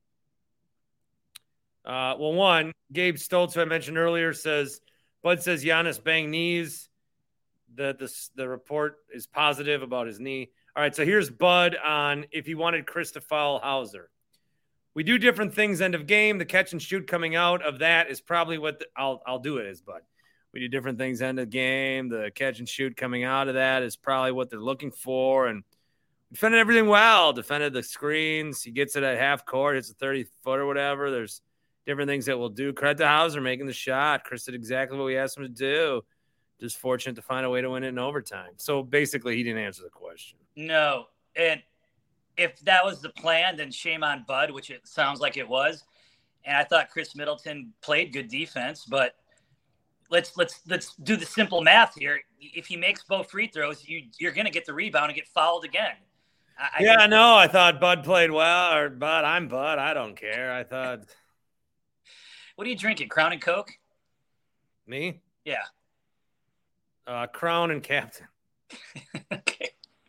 One, Gabe Stoltz, who I mentioned earlier, says, Bud says Giannis banged knees. The report is positive about his knee. All right, so here's Bud on if he wanted Chris to foul Hauser. We do different things end of game. The catch and shoot coming out of that is probably what I'll do it as, Bud. We do different things end of game. The catch and shoot coming out of that is probably what they're looking for. And defended everything well. Defended the screens. He gets it at half court. It's a 30-foot or whatever. There's different things that we'll do. Credit to Hauser making the shot. Chris did exactly what we asked him to do. Just fortunate to find a way to win it in overtime. So basically, he didn't answer the question. No. And if that was the plan, then shame on Bud, which it sounds like it was. And I thought Chris Middleton played good defense, but let's do the simple math here. If he makes both free throws, you're going to get the rebound and get fouled again. I thought Bud played well. Or Bud, I'm Bud. I don't care. I thought. What are you drinking? Crown and Coke? Me? Yeah. Crown and Captain. Okay.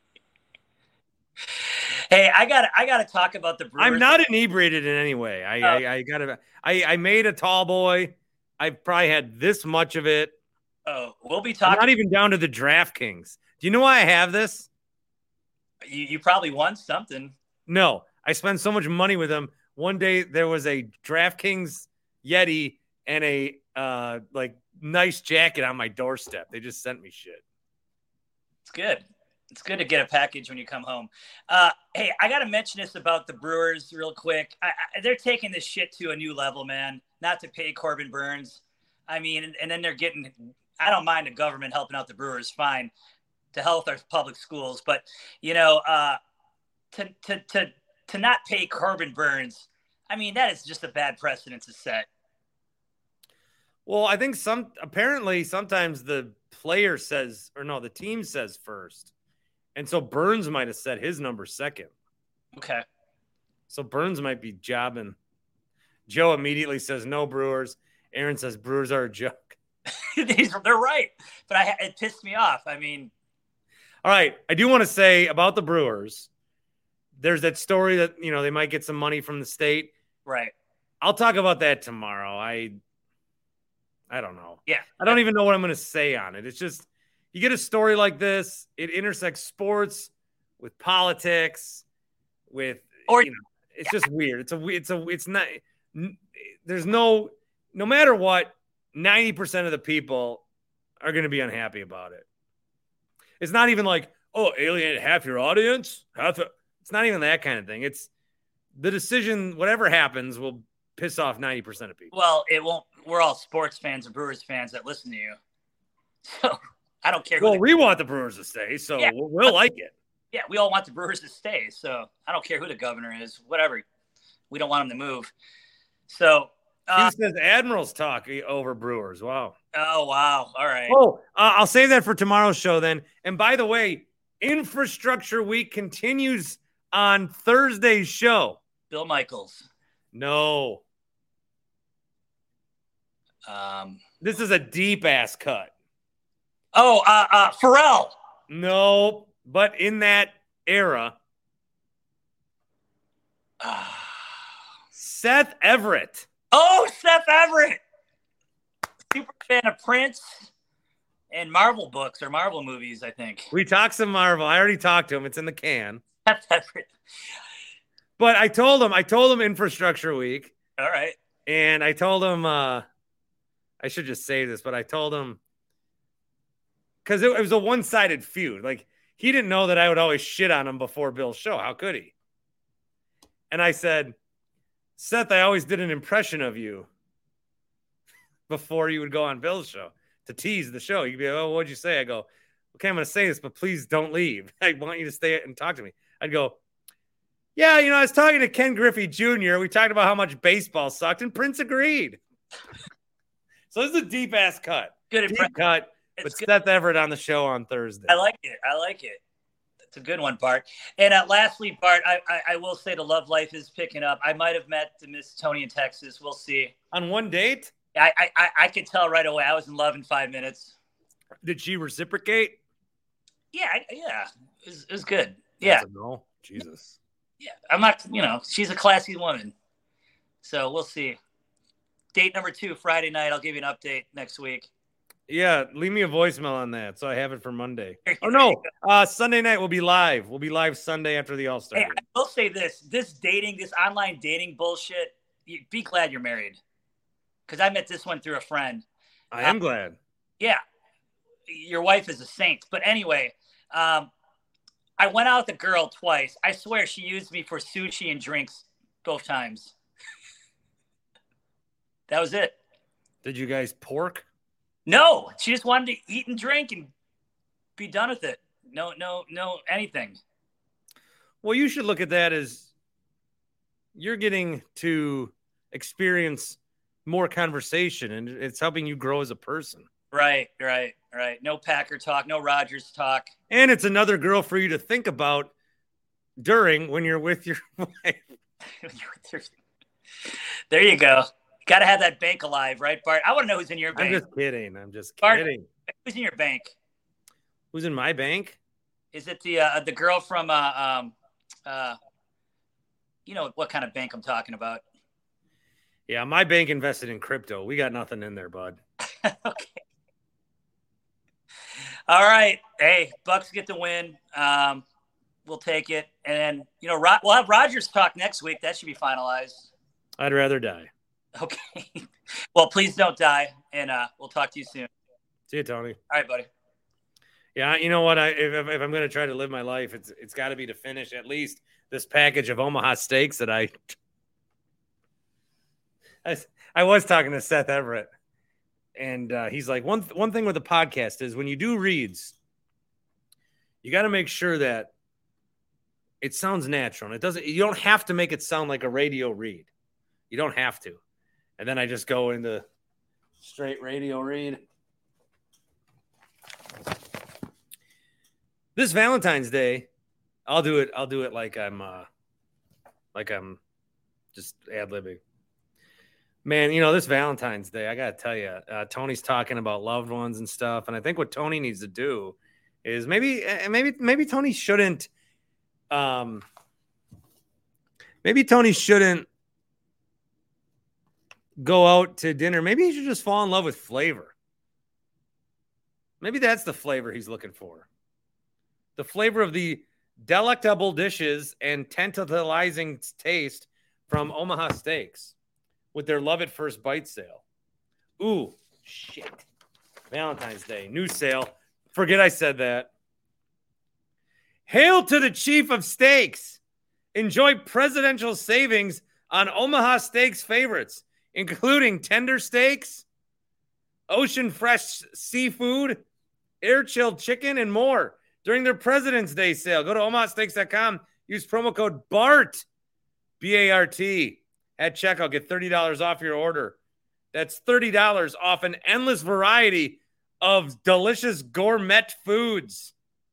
Hey, I gotta talk about the Brewers. I'm not inebriated in any way. I made a tall boy. I've probably had this much of it. Oh, we'll be talking. I'm not even down to the DraftKings. Do you know why I have this? You probably won something. No, I spent so much money with them. One day there was a DraftKings Yeti and a nice jacket on my doorstep. They just sent me shit. It's good. It's good to get a package when you come home. Hey, I got to mention this about the Brewers real quick. They're taking this shit to a new level, man. Not to pay Corbin Burns. I mean, and then they're getting – I don't mind the government helping out the Brewers, fine, to help our public schools. But, to not pay Corbin Burns, I mean, that is just a bad precedent to set. Well, I think apparently sometimes the player says – or no, the team says first. And so Burns might have set his number second. Okay. So Burns might be jobbing. Joe immediately says, no Brewers. Aaron says Brewers are a joke. They're right. But it pissed me off. I mean. All right. I do want to say about the Brewers, there's that story that, they might get some money from the state. Right. I'll talk about that tomorrow. I don't know. Yeah. I don't even know what I'm going to say on it. It's just, you get a story like this, it intersects sports with politics, it's just weird. It's not, there's no matter what, 90% of the people are going to be unhappy about it. It's not even like, alienate half your audience. It's not even that kind of thing. It's the decision, whatever happens, will piss off 90% of people. Well, it won't. We're all sports fans and Brewers fans that listen to you. So I don't care. Well, we want the Brewers to stay, so yeah, we'll like it. Yeah, we all want the Brewers to stay, so I don't care who the governor is, whatever. We don't want him to move. So he says Admirals talk over Brewers. Wow. Oh, wow. All right. Oh, I'll save that for tomorrow's show then. And by the way, Infrastructure Week continues on Thursday's show. Bill Michaels. No. This is a deep ass cut. Oh, Pharrell. No, but in that era. Seth Everett. Oh, Seth Everett. Super fan of Prince and Marvel books or Marvel movies, I think. We talked some Marvel. I already talked to him. It's in the can. Seth Everett. But I told him Infrastructure Week. All right. And I told him, I should just say this, but I told him, because it was a one-sided feud. Like, he didn't know that I would always shit on him before Bill's show. How could he? And I said, Seth, I always did an impression of you before you would go on Bill's show to tease the show. You'd be like, oh, what'd you say? I go, okay, I'm going to say this, but please don't leave. I want you to stay and talk to me. I'd go, yeah, I was talking to Ken Griffey Jr. We talked about how much baseball sucked, and Prince agreed. So this is a deep-ass cut. Good deep cut. But Seth Everett on the show on Thursday. I like it. It's a good one, Bart. And lastly, Bart, I will say the love life is picking up. I might have met Miss Tony in Texas. We'll see. On one date? I could tell right away. I was in love in 5 minutes. Did she reciprocate? Yeah, it was good. Yeah. That's a no. Jesus. Yeah, I'm not, she's a classy woman. So we'll see. Date number 2, Friday night. I'll give you an update next week. Yeah, leave me a voicemail on that so I have it for Monday. Oh, no. Sunday night we'll be live. We'll be live Sunday after the All-Star game. I will say this online dating bullshit, be glad you're married. Because I met this one through a friend. I am glad. Yeah. Your wife is a saint. But anyway, I went out with a girl twice. I swear she used me for sushi and drinks both times. That was it. Did you guys pork? No, she just wanted to eat and drink and be done with it. No, anything. Well, you should look at that as you're getting to experience more conversation, and it's helping you grow as a person. Right. No Packer talk, no Rodgers talk. And it's another girl for you to think about when you're with your wife. There you go. Got to have that bank alive, right, Bart? I want to know who's in your bank. I'm just kidding. Bart, who's in your bank? Who's in my bank? Is it the girl from you know what kind of bank I'm talking about? Yeah, my bank invested in crypto. We got nothing in there, bud. Okay. All right. Hey, Bucks get the win. We'll take it, and then we'll have Rodgers talk next week. That should be finalized. I'd rather die. Okay. Well, please don't die, and we'll talk to you soon. See you, Tony. All right, buddy. Yeah, you know what? If I'm going to try to live my life, it's got to be to finish at least this package of Omaha steaks that I was talking to Seth Everett, and he's like, one thing with the podcast is when you do reads, you got to make sure that it sounds natural. And you don't have to make it sound like a radio read. You don't have to. And then I just go into straight radio read. This Valentine's Day, I'll do it like I'm just ad-libbing. Man, this Valentine's Day, I got to tell you, Tony's talking about loved ones and stuff. And I think what Tony needs to do is maybe Tony shouldn't go out to dinner. Maybe he should just fall in love with flavor. Maybe that's the flavor he's looking for. The flavor of the delectable dishes and tantalizing taste from Omaha Steaks with their Love at First Bite sale. Ooh, shit. Valentine's Day, new sale. Forget I said that. Hail to the Chief of Steaks. Enjoy presidential savings on Omaha Steaks favorites, including tender steaks, ocean fresh seafood, air chilled chicken, and more during their President's Day sale. Go to omahasteaks.com. Use promo code BART, B-A-R-T, at checkout. Get $30 off your order. That's $30 off an endless variety of delicious gourmet foods.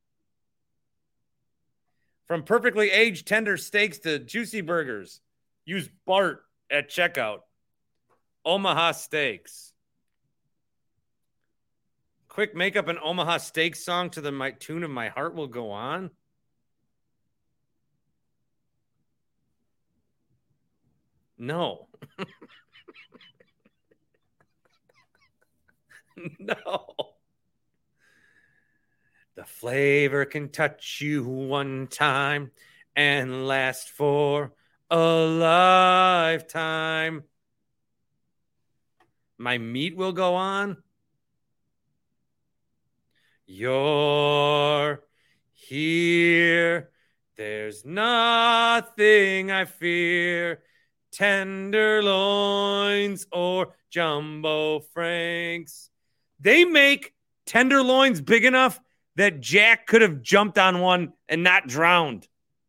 From perfectly aged tender steaks to juicy burgers. Use BART at checkout. Omaha Steaks. Quick, make up an Omaha Steaks song to the tune of My Heart Will Go On. No. No. The flavor can touch you one time and last for a lifetime. My meat will go on. You're here. There's nothing I fear. Tenderloins or jumbo franks. They make tenderloins big enough that Jack could have jumped on one and not drowned.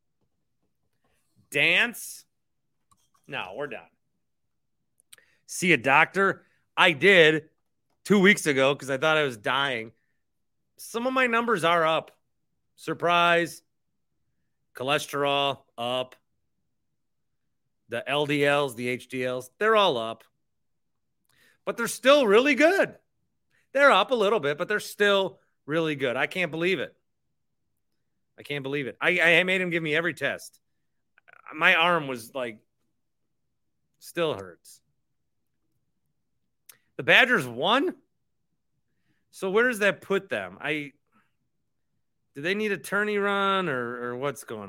Dance? No, we're done. See a doctor? I did 2 weeks ago because I thought I was dying. Some of my numbers are up. Surprise. Cholesterol up. The LDLs, the HDLs, they're all up. but they're still really good. They're up a little bit, but they're still really good. I can't believe it. I made him give me every test. My arm was like, still hurts. The Badgers won? So where does that put them? Do they need a tourney run or what's going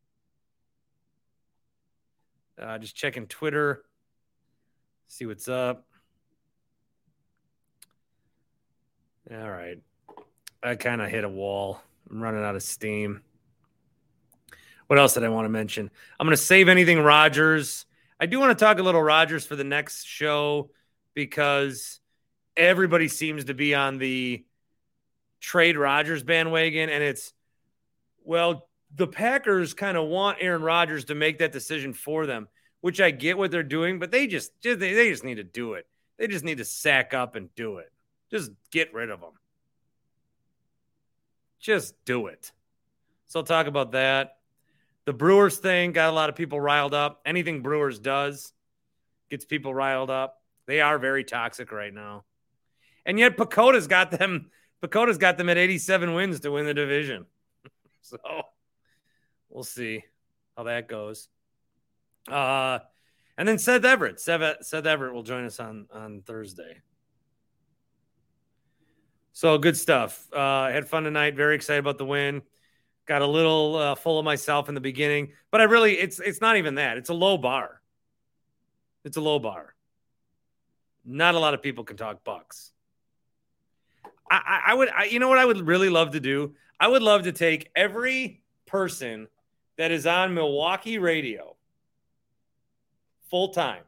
on? Just checking Twitter. See what's up. All right. I kind of hit a wall. I'm running out of steam. What else did I want to mention? I'm going to save anything Rodgers. I do want to talk a little Rodgers for the next show because everybody seems to be on the trade Rodgers bandwagon. And it's, well, the Packers kind of want Aaron Rodgers to make that decision for them, which I get what they're doing, but they just need to do it. They just need to sack up and do it. Just get rid of them. Just do it. So I'll talk about that. The Brewers thing got a lot of people riled up. Anything Brewers does gets people riled up. They are very toxic right now. And yet Pacoda's got them at 87 wins to win the division. So we'll see how that goes. And then Seth Everett. Seth Everett will join us on Thursday. So good stuff. I had fun tonight. Very excited about the win. Got a little full of myself in the beginning, but it's not even that. It's a low bar. It's a low bar. Not a lot of people can talk Bucks. You know what I would really love to do? I would love to take every person that is on Milwaukee radio full time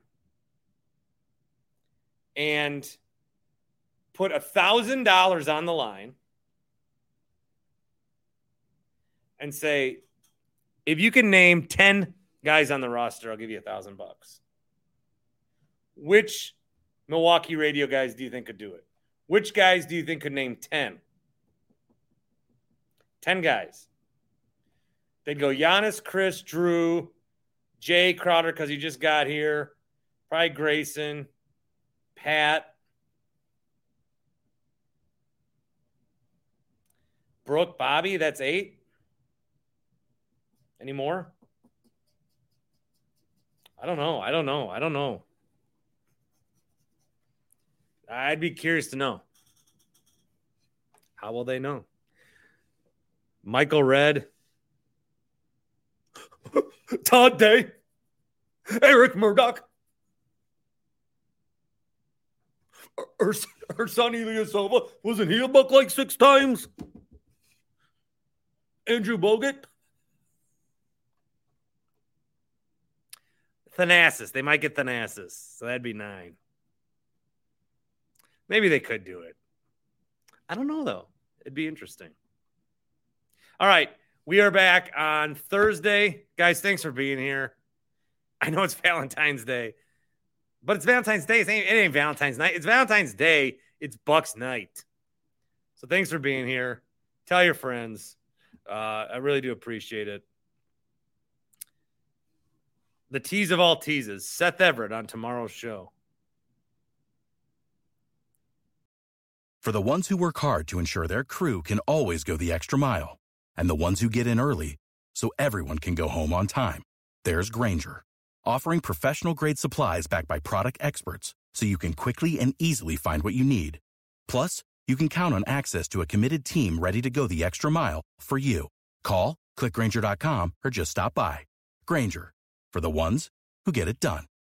and put $1,000 on the line and say, if you can name 10 guys on the roster, I'll give you $1,000. Which Milwaukee radio guys do you think could do it? Which guys do you think could name 10? 10 guys. They'd go Giannis, Chris, Drew, Jay Crowder, because he just got here. Probably Grayson, Pat, Brooke, Bobby. That's 8. Any more? I don't know. I'd be curious to know. How will they know? Michael Redd, Todd Day, Eric Murdoch, or Sonny Ilyasova. Wasn't he a buck like 6 times? Andrew Bogut. Thanasis. They might get Thanasis. So that'd be 9. Maybe they could do it. I don't know, though. It'd be interesting. All right. We are back on Thursday. Guys, thanks for being here. I know it's Valentine's Day, but it's Valentine's Day. It ain't Valentine's night. It's Valentine's Day. It's Bucks night. So thanks for being here. Tell your friends. I really do appreciate it. The tease of all teases, Seth Everett on tomorrow's show. For the ones who work hard to ensure their crew can always go the extra mile, and the ones who get in early so everyone can go home on time, there's Grainger, offering professional-grade supplies backed by product experts so you can quickly and easily find what you need. Plus, you can count on access to a committed team ready to go the extra mile for you. Call, click Grainger.com, or just stop by. Grainger, for the ones who get it done.